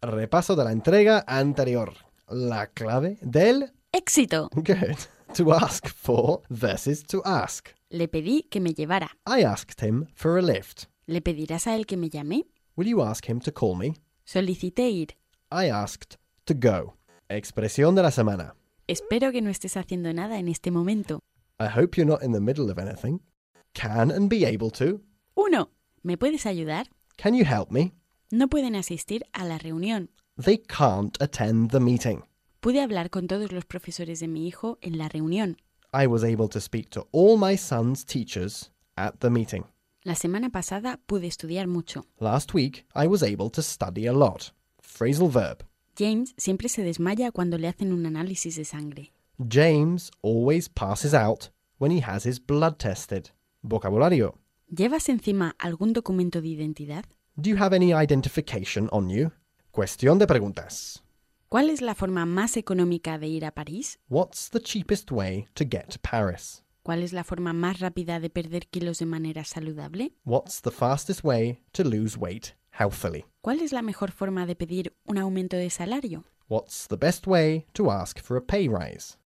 Repaso de la entrega anterior. La clave del... ¡Éxito! Good. To ask for versus to ask. Le pedí que me llevara. I asked him for a lift. ¿Le pedirás a él que me llame? Will you ask him to call me? Solicité ir. I asked to go. Expresión de la semana. Espero que no estés haciendo nada en este momento. I hope you're not in the middle of anything. Can and be able to. 1. ¿Me puedes ayudar? Can you help me? No pueden asistir a la reunión. They can't attend the meeting. Pude hablar con todos los profesores de mi hijo en la reunión. I was able to speak to all my son's teachers at the meeting. La semana pasada pude estudiar mucho. Last week, I was able to study a lot. Phrasal verb. James siempre se desmaya cuando le hacen un análisis de sangre. James always passes out when he has his blood tested. Vocabulario. ¿Llevas encima algún documento de identidad? Do you have any identification on you? Cuestión de preguntas. ¿Cuál es la forma más económica de ir a París? What's the cheapest way to get to Paris? ¿Cuál es la forma más rápida de perder kilos de manera saludable? What's the fastest way to lose weight healthily? ¿Cuál es la mejor forma de pedir un aumento de salario? What's the best way to ask for a pay rise?